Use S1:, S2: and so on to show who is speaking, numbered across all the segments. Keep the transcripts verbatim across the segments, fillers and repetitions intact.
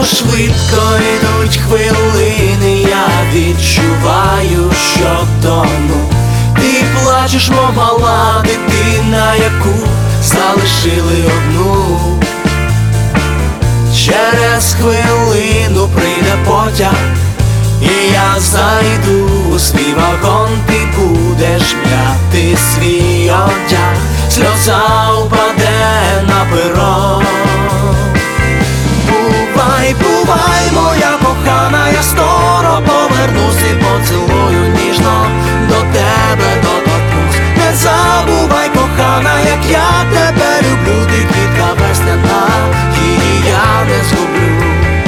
S1: швидко йдуть хвилини, я відчуваю, що тону. Ти плачеш, мов мала дитина, яку залишили одну. Через хвилину прийде потяг, і я зайду у свій вагон. Ти будеш м'яти свій одяг, сльоза упаде на перон. Бувай, бувай, моя кохана, я скоро повернусь і поцілую ніжно до тебе доторкнусь. Не забувай, кохана, як я тебе люблю, ти квітка весняна, її я не згублю.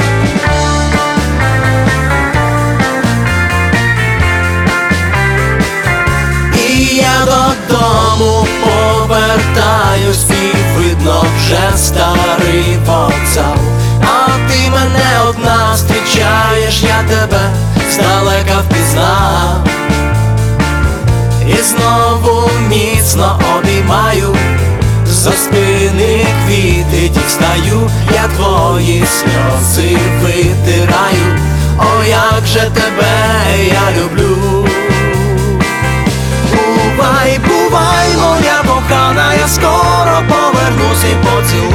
S1: І я додому повертаюсь, і видно вже старий вокзал. А ти мене одна зустрічаєш, я тебе здалека впізнав. І знову міцно обіймаю, зо спини квіти дістаю, я твої сльози витираю. О, як же тебе я люблю. Бувай, бувай, моя кохана, я скоро повернусь і поцілую